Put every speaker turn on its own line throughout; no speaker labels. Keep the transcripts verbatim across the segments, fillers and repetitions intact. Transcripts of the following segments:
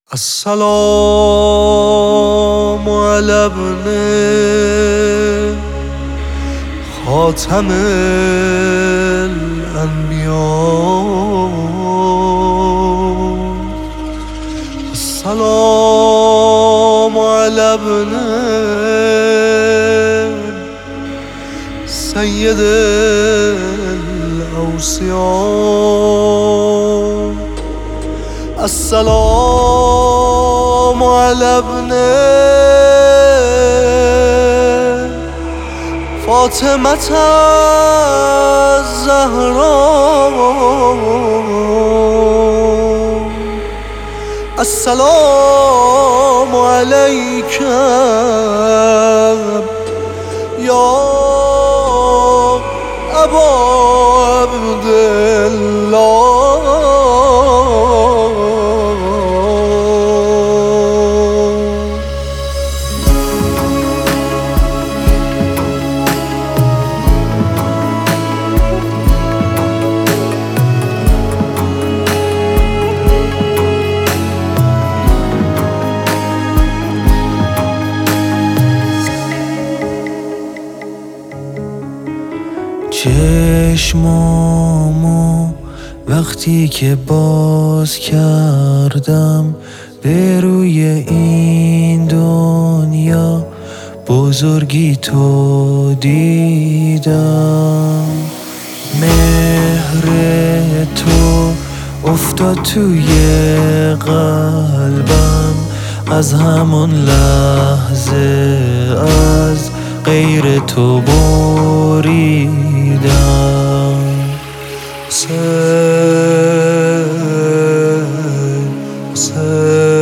السلام على ابن خاتم الانبیاء. السلام على ابن سید الاوصیاء. السلام على ابن فاطمة الزهراء. السلام عليك يا أبا عبد الله.
چشمامو وقتی که باز کردم به روی این دنیا بزرگی تو دیدم. مهر تو افتاد توی قلبم از همون لحظه از غیر تو بریدم.
حسین حسین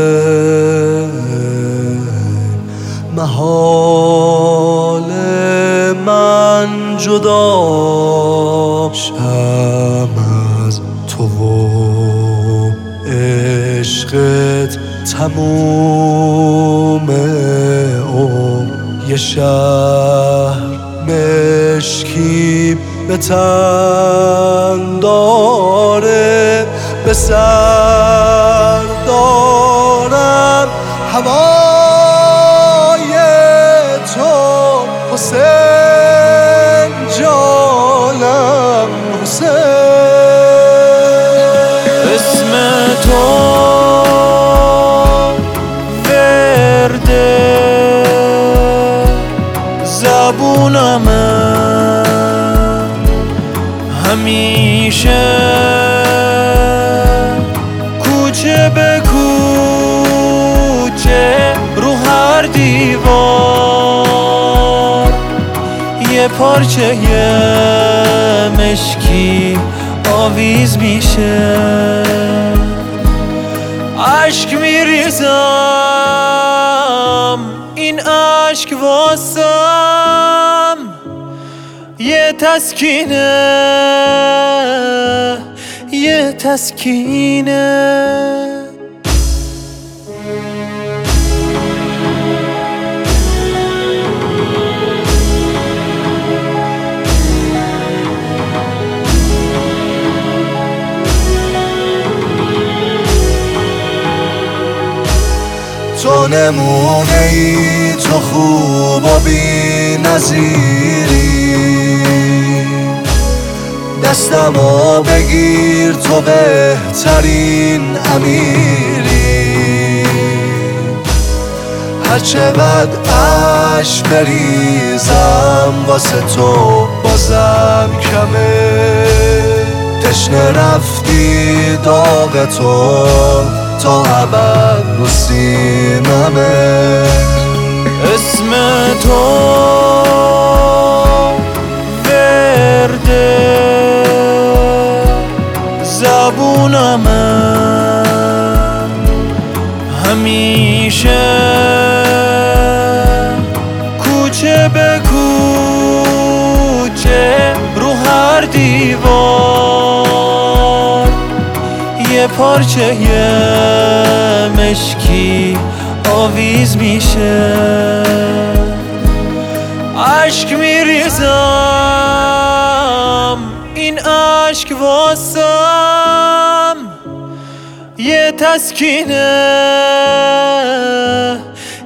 محال من جدا شم از تو و عشقت تموم عمر. یه شهر مشکی به تن داره، به سر دارم هوای تو حسین جانم. حسین
اسم تو ورده زبونمه همیشه، کوچه به کوچه رو هر دیوار یه پارچه مشکی آویز میشه. عشق میریزم این عشق واسم یه تسکینه، یه تسکینه.
تو نمونه ای، تو خوب و بی نظیری. دستمو بگیر، تو بهترین امیری. هر چقدر عشق بریزم واسه تو بازم کمه. تشنه رفتی داغ تو تا ابد رو سینمه.
اسم تو ورده زبونمه همیشه، کوچه به کوچه رو هر دیوار یه پارچه مشکی آویز میشه. عشق میریزم این عشق واسم یه تسکینه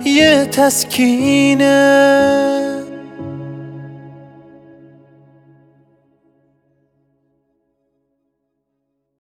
یه تسکینه.